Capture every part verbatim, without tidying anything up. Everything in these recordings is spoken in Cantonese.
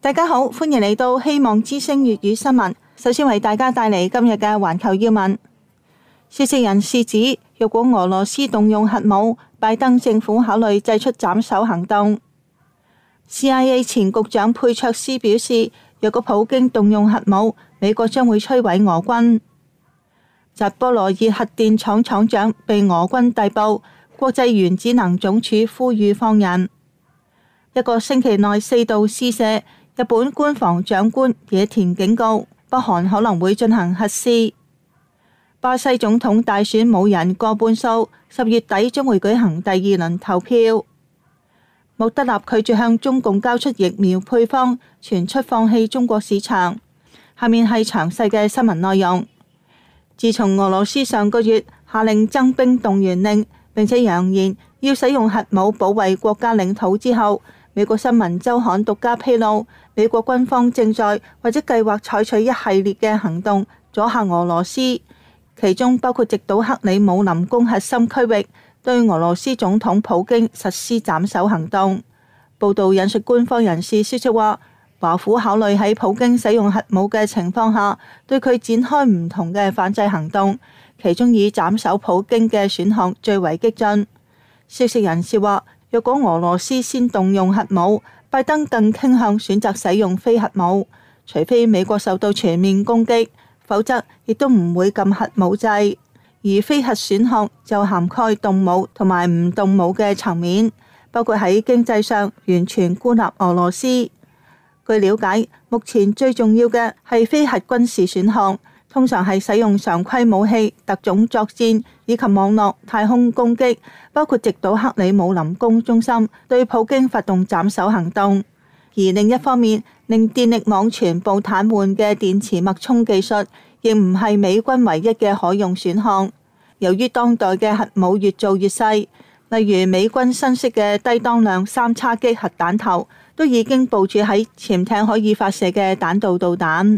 大家好，歡迎嚟到希望之聲粵語新聞。首先為大家帶嚟今日嘅環球要聞。消息人士指，若果俄羅斯動用核武，拜登政府考慮祭出斬首行動。C I A 前局長佩卓斯表示，若果普京動用核武，美國將會摧毀俄軍。扎波羅熱核電廠廠長被俄軍逮捕，國際原子能總署呼籲放人。一個星期內四度試射，日本官房長官野田警告，北韓可能會進行核試。巴西總統大選冇人過半數，十月底將會舉行第二輪投票。莫德納拒絕向中共交出疫苗配方，傳出放棄中國市場。下面係詳細嘅新聞內容。自從俄羅斯上個月下令增兵動員令，並且揚言要使用核武保衛國家領土之後，美國新聞週刊獨家披露，美國軍方正在或者計劃採取一系列嘅行動阻嚇俄羅斯，其中包括直搗克里姆林宮核心區域，對俄羅斯總統普京實施斬首行動。報道引述官方人士消息話，華府考慮喺普京使用核武嘅情況下，對佢展開唔同嘅反制行動，其中以斬首普京嘅選項最為激進。消息人士話，若果俄羅斯先動用核武，拜登更傾向選擇使用非核武，除非美國受到全面攻擊，否則亦都唔會禁核武制。而非核選項就涵蓋動武同埋唔動武嘅層面，包括喺經濟上完全孤立俄羅斯。據了解，目前最重要嘅係非核軍事選項，通常係使用常規武器、特種作戰以及網絡太空攻擊，包括直搗克里姆林宮中心，對普京發動斬首行動。而另一方面，令電力網全部癱瘓嘅電磁脈衝技術，亦唔係美軍唯一嘅可用選項。由於當代嘅核武越做越細，例如美軍新式嘅低當量三叉戟核彈頭，都已經部署喺潛艇可以發射嘅彈道導彈。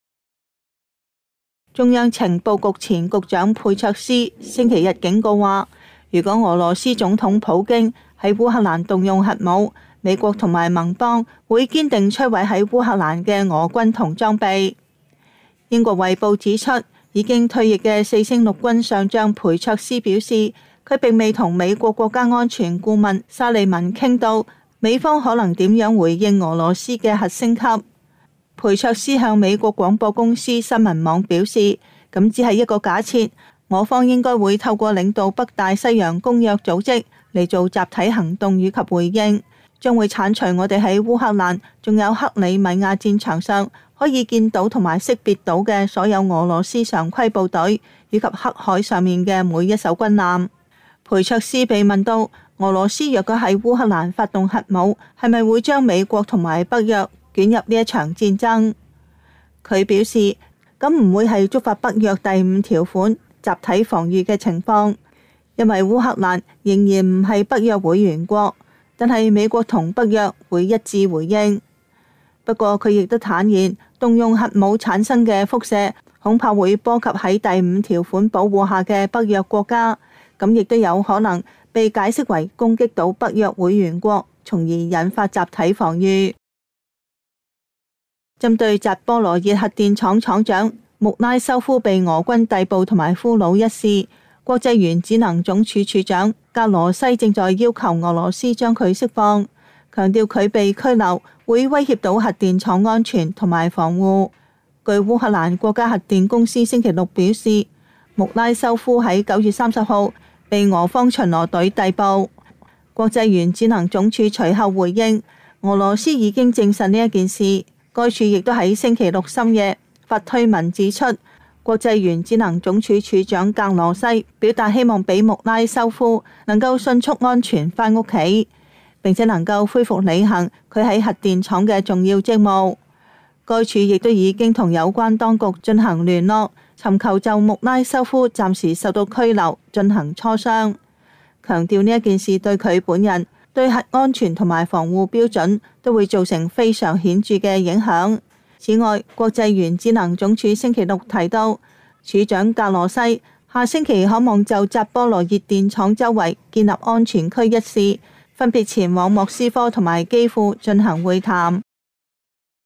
中央情報局前局長佩卓斯星期日警告話，如果俄羅斯總統普京喺烏克蘭動用核武，美國同埋盟邦會堅定摧毀喺烏克蘭嘅俄軍同裝備。英國衛報指出，已經退役嘅四星陸軍上將佩卓斯表示，佢並未同美國國家安全顧問沙利文傾到美方可能點樣回應俄羅斯嘅核升級。佩卓斯向美國廣播公司新聞網表示，咁只係一個假設，我方應該會透過領導北大西洋公約組織嚟做集體行動以及回應，將會剷除我哋喺烏克蘭仲有克里米亞戰場上可以見到同埋識別到嘅所有俄羅斯常規部隊，以及黑海上面嘅每一艘軍艦。佩卓斯被問到俄羅斯若果喺烏克蘭發動核武，係咪會將美國同埋北約捲入呢一場戰爭？佢表示，咁唔會係觸發北約第五條款集體防禦嘅情況，因為烏克蘭仍然唔係北約會員國，但係美國同北約會一致回應。不過佢亦都坦言，動用核武產生嘅輻射恐怕會波及喺第五條款保護下嘅北約國家，咁亦都有可能被解釋為攻擊到北約會員國，從而引發集體防禦。針對扎波羅熱核電廠廠長穆拉修夫被俄軍逮捕同埋俘虜一事，國際原子能總署署長格羅西正在要求俄羅斯將佢釋放，強調佢被拘留會威脅到核電廠安全同埋防護。據烏克蘭國家核電公司星期六表示，穆拉修夫喺九月三十號被俄方巡邏隊逮捕。國際原子能總署隨後回應，俄羅斯已經證實呢一件事。該處亦都喺星期六深夜發推文指出，國際原子能總署署長格羅西表達希望俾穆拉修夫能夠迅速安全返屋企，並且能夠恢復履行佢喺核電廠嘅重要職務。該處亦都已經同有關當局進行聯絡，尋求就穆拉修夫暫時受到拘留進行磋商，強調呢一件事對佢本人、對核安全同埋防護標準都會造成非常顯著嘅影響。此外，國際原子能總署星期六提到，署長格羅西下星期可望就扎波羅熱電廠周圍建立安全區一事，分別前往莫斯科同埋基輔進行會談。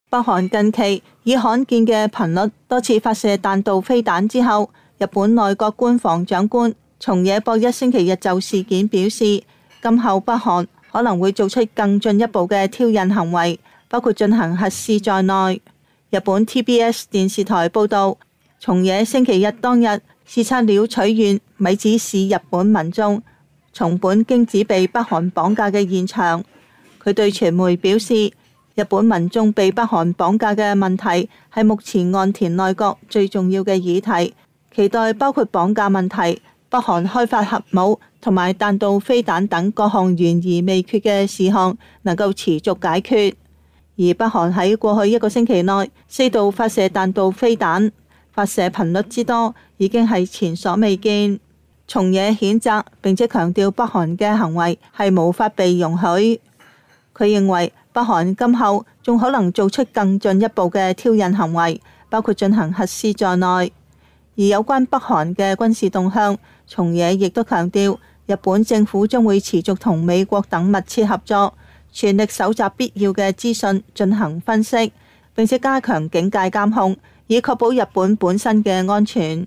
北韓近期以罕見嘅頻率多次發射彈道飛彈之後，日本內閣官房長官松野博一星期日就事件表示，今後北韓可能會做出更進一步嘅挑釁行為，包括進行核試在內。日本 T B S 電視台報導，松野星期日當日視察了取縣米子市日本民眾松本京子被北韓綁架嘅現場。佢對傳媒表示，日本民眾被北韓綁架嘅問題係目前岸田內閣最重要嘅議題，期待包括綁架問題、北韓開發核武同埋彈道飛彈等各項懸而未決嘅事項能夠持續解決。而北韓喺過去一個星期內四度發射彈道飛彈，發射頻率之多已經係前所未見。松野譴責並且強調北韓嘅行為係無法被容許。佢認為北韓今後仲可能做出更進一步嘅挑釁行為，包括進行核試在內。而有關北韓嘅軍事動向，松野亦都強調，日本政府將會持續同美國等密切合作，全力搜集必要嘅資訊進行分析，並且加強警戒監控，以確保日本本身嘅安全。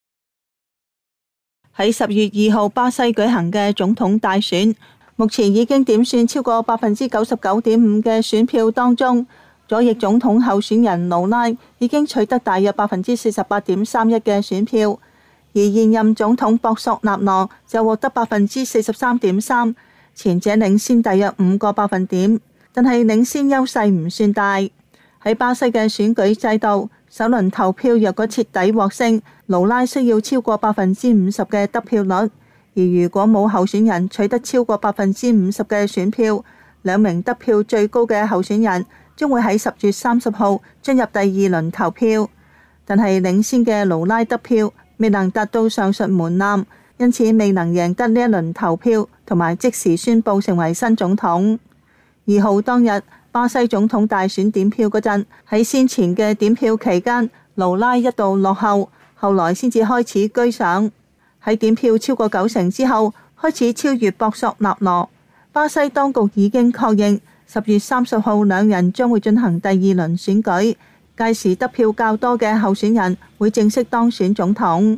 喺十月二號巴西舉行嘅總統大選，目前已經點算超過百分之九十九點五嘅選票當中，左翼總統候選人盧拉已經取得大約百分之四十八點三一嘅選票，而現任總統博索納羅就獲得百分之四十三點三。前者領先大約五個百分點，但係領先優勢唔算大。喺巴西嘅選舉制度，首輪投票若果徹底獲勝，盧拉需要超過百分之五十嘅得票率；而如果冇候選人取得超過百分之五十嘅選票，兩名得票最高嘅候選人將會喺十月三十號進入第二輪投票。但係領先嘅盧拉得票未能達到上述門檻，因此未能贏得呢一輪投票，同埋即時宣佈成為新總統。二號當日，巴西總統大選點票嗰陣，喺先前嘅點票期間，盧拉一度落後，後來先至開始居上。喺點票超過九成之後，開始超越博索納羅。巴西當局已經確認，十月三十號兩人將會進行第二輪選舉，屆時得票較多嘅候選人會正式當選總統。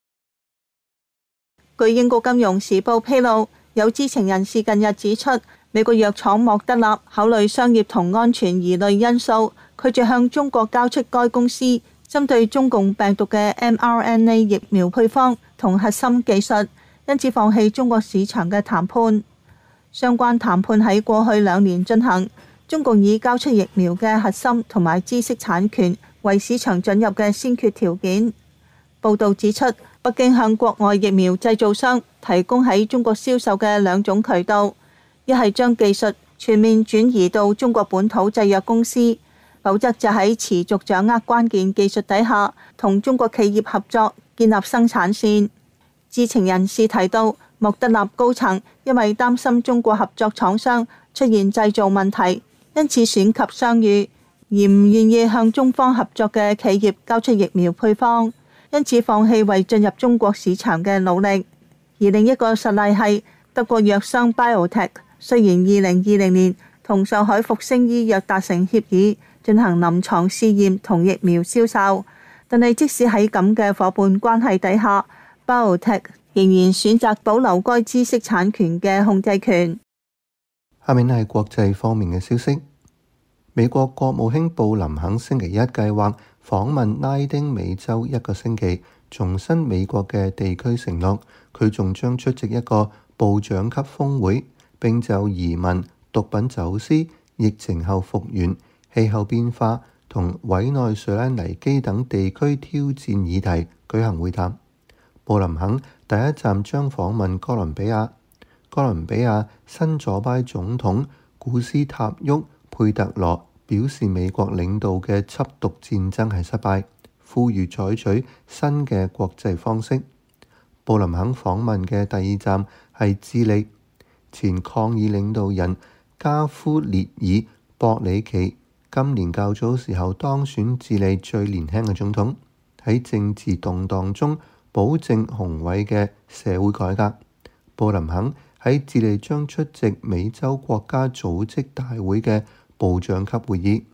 據英國金融時報披露，有知情人士近日指出，美國藥廠莫德納考慮商業同安全疑慮因素，拒絕向中國交出該公司針對中共病毒嘅 M R N A 疫苗配方同核心技術，因此放棄中國市場嘅談判。相關談判喺過去兩年進行，中共以交出疫苗嘅核心同埋知識產權為市場准入嘅先決條件。報導指出，北京向國外疫苗製造商提供喺中國銷售嘅兩種渠道，一係將技術全面轉移到中國本土製藥公司，否則就喺持續掌握關鍵技術底下，同中國企業合作建立生產線。知情人士提到，莫德納高層因為擔心中國合作廠商出現製造問題，因此選及商譽，而唔願意向中方合作嘅企業交出疫苗配方，因此放棄為進入中國市場嘅努力。而另一個實例係德國藥商 BioNTech， 雖然二零二零年同上海復星醫藥達成協議，進行臨床試驗同疫苗銷售，但係即使喺咁嘅夥伴關係底下， BioNTech 仍然選擇保留該知識產權嘅控制權。 下面係國際方面嘅消息。美國國務卿布林肯星期一計劃訪問拉丁美洲一個星期，重申美國嘅地區承諾。佢仲將出席一個部長級峰會，並就移民、毒品走私、疫情後復原、氣候變化同委內瑞拉危機等地區挑戰議題舉行會談。布林肯第一站將訪問哥倫比亞。哥倫比亞新左派總統古斯塔沃佩特羅表示，美國領導嘅緝毒戰爭係失敗，呼籲採取新嘅國際方式。布林肯訪問嘅第二站係智利。前抗議領導人加夫列爾博里奇今年較早時候當選智利最年輕嘅總統，喺政治動盪中保證宏偉嘅社會改革。布林肯喺智利將出席美洲國家組織大會嘅部長級會議。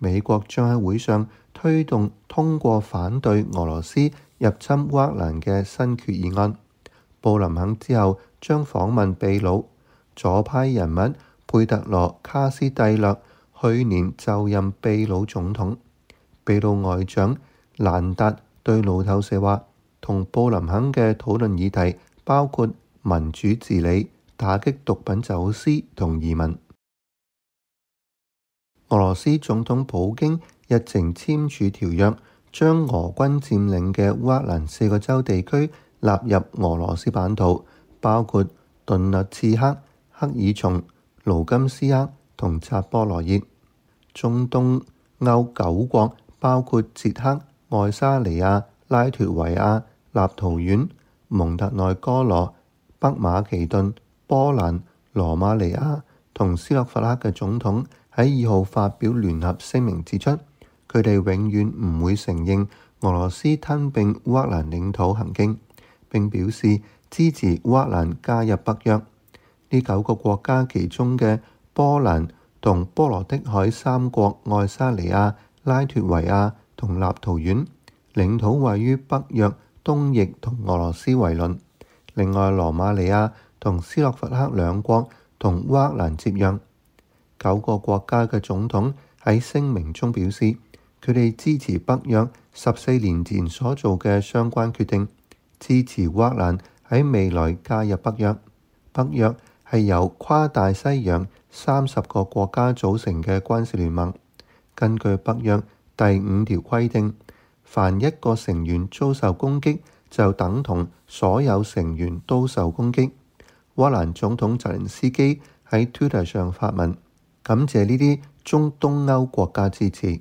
美國將喺會上推動通過反對俄羅斯入侵烏克蘭嘅新決議案。布林肯之後將訪問秘魯。左派人物佩特羅卡斯蒂略去年就任秘魯總統。秘魯外長蘭達對路透社話，同布林肯嘅討論議題包括民主治理、打擊毒品走私同移民。俄羅斯總統普京日前簽署條約，將俄軍佔領嘅烏克蘭四個州地區納入俄羅斯版圖，包括頓涅茨克、克爾松、盧甘斯克同扎波羅熱。中東歐九國包括捷克、愛沙尼亞、拉脫維亞、立陶宛、蒙特內哥羅、北馬其頓、波蘭、羅馬尼亞同斯洛伐克嘅總統喺二號發表聯合聲明，指出佢哋永遠唔會承認俄羅斯吞併烏克蘭領土行徑，並表示支持烏克蘭加入北約。呢九個國家其中嘅波蘭同波羅的海三國愛沙尼亞、拉脫維亞同立陶宛領土位於北約東翼同俄羅斯為鄰。另外，羅馬尼亞同斯洛伐克兩國同烏克蘭接壤。九個國家嘅總統喺聲明中表示，佢哋支持北約十四年前所做嘅相關決定，支持烏克蘭喺未來加入北約。北約係由跨大西洋三十個國家組成嘅軍事聯盟。根據北約第五條規定，凡一個成員遭受攻擊，就等同所有成員都受攻擊。烏克蘭總統澤連斯基喺 Twitter 上發文，感謝呢啲中東歐國家支持。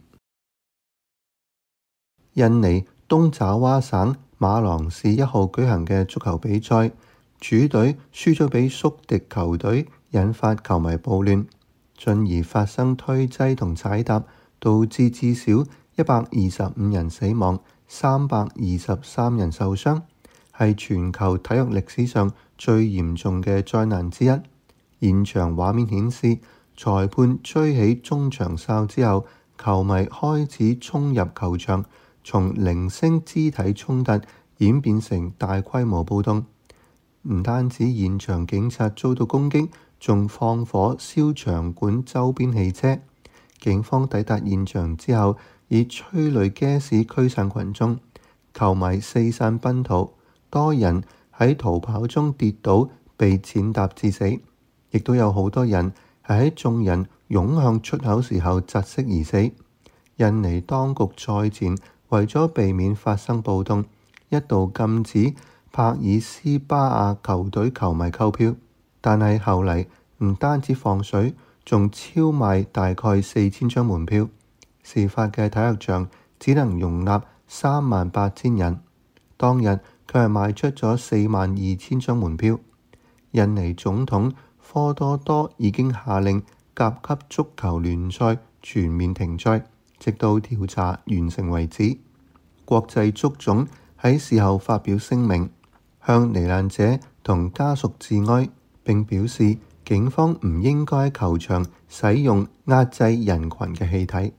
印尼東爪哇省馬琅市一號舉行嘅足球比賽，主隊輸咗俾宿敵球隊，引發球迷暴亂，進而發生推擠同踩踏，導致至少一百二十五人死亡，三百二十三人受傷，係全球體育歷史上最嚴重嘅災難之一。現場畫面顯示，裁判吹起中場哨之後，球迷開始衝入球場，從零星肢體衝突演變成大規模暴動。唔單止現場警察遭到攻擊，仲放火燒場館周邊汽車。警方抵達現場之後，以催淚 gas 驅散群眾，球迷四散奔逃，多人喺逃跑中跌倒，被踐踏致死，亦都有好多人係喺眾人湧向出口時候窒息而死。印尼當局賽前為咗避免發生暴動，一度禁止帕爾斯巴亞球隊球迷購票，但係後嚟唔單止放水，仲超賣大概四千張門票。事發嘅體育場只能容納三萬八千人，當日佢係賣出咗四萬二千張門票。印尼總統科多多已經下令甲級足球聯賽全面停賽，直到調查完成為止。國際足總喺事後發表聲明，向罹難者同家屬致哀，並表示警方唔應該喺球場使用壓制人群嘅氣體。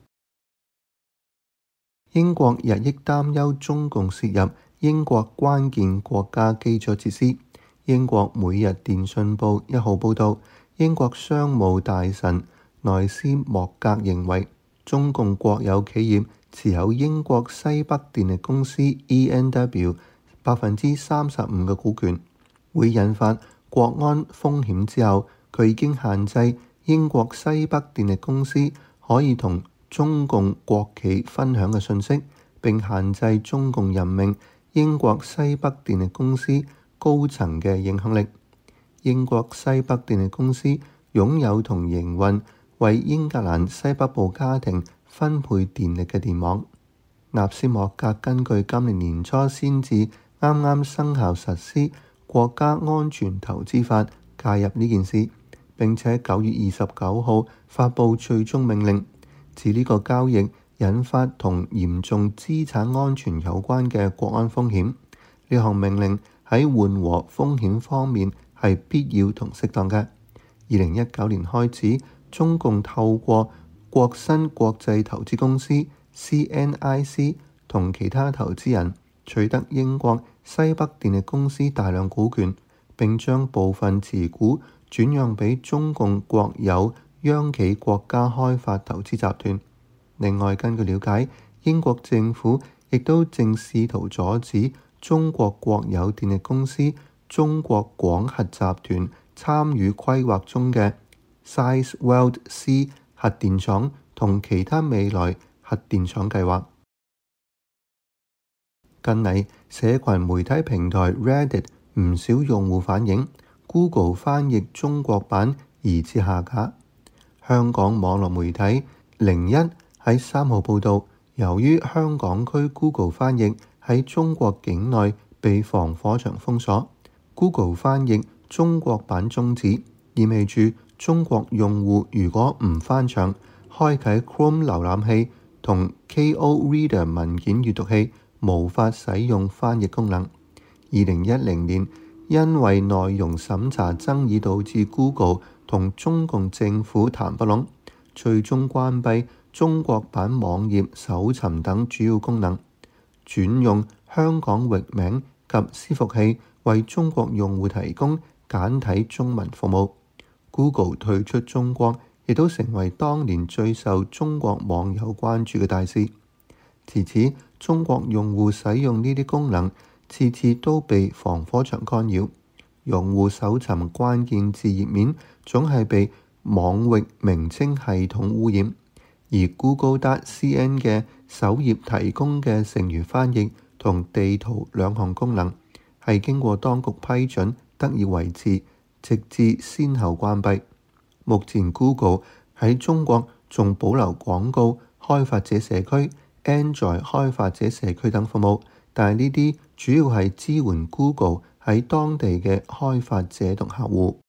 英國日益擔憂中共涉入英國關鍵國家基礎設施。英國每日電訊報一號報導，英國商務大臣內斯莫格認為，中共國有企業持有英國西北電力公司 E N W 百分之三十五嘅股權，會引發國安風險。之後，佢已經限制英國西北電力公司可以同中共國企分享嘅信息，並限制中共任命英國西北電力公司高層嘅影響力。英國西北電力公司擁有同營運為英格蘭西北部家庭分配電力嘅電網。納斯莫格根據今年年初先至啱啱生效實施國家安全投資法介入呢件事，並且九月二十九號發布最終命令，指呢個交易引發同嚴重資產安全有關嘅國安風險。呢項命令喺緩和風險方面係必要同適當嘅。二零一九年開始，中共透過國新國際投資公司 C N I C 同其他投資人取得英國西北電力公司大量股權，並將部分持股轉讓俾中共國有央企國家開發投資集團。另外，根據了解，英國政府亦都正試圖阻止中國國有電力公司中國廣核集團參與規劃中嘅 Sizewell C 核電廠同其他未來核電廠計劃。近嚟，社群媒體平台 Reddit 唔少用戶反映 Google 翻譯中國版疑似下架。香港網絡媒體零一喺三號報導，由於香港區 Google 翻譯喺中國境內被防火牆封鎖， Google 翻譯中國版終止，意味住中國用戶如果唔翻牆，開啟 Chrome 瀏覽器同 K O Reader 文件閱讀器，無法使用翻譯功能。二零一零年，因為內容審查爭議導致 Google 同中共政府談不攏，最終關閉中國版網頁搜尋等主要功能，轉用香港域名及伺服器為中國用戶提供簡體中文服務。Google 退出中國，亦都成為當年最受中國網友關注嘅大事。自此，中國用戶使用呢啲功能，次次都被防火牆干擾。用戶搜尋關鍵字頁面總係被網域名稱系統污染，而 Google.cn 嘅首頁提供嘅剩餘翻譯同地圖兩項功能，係經過當局批准得以維持，直至先後關閉。目前 Google 喺中國仲保留廣告開發者社區、Android 開發者社區等服務，但係呢啲主要係支援 Google 喺當地嘅開發者同客戶。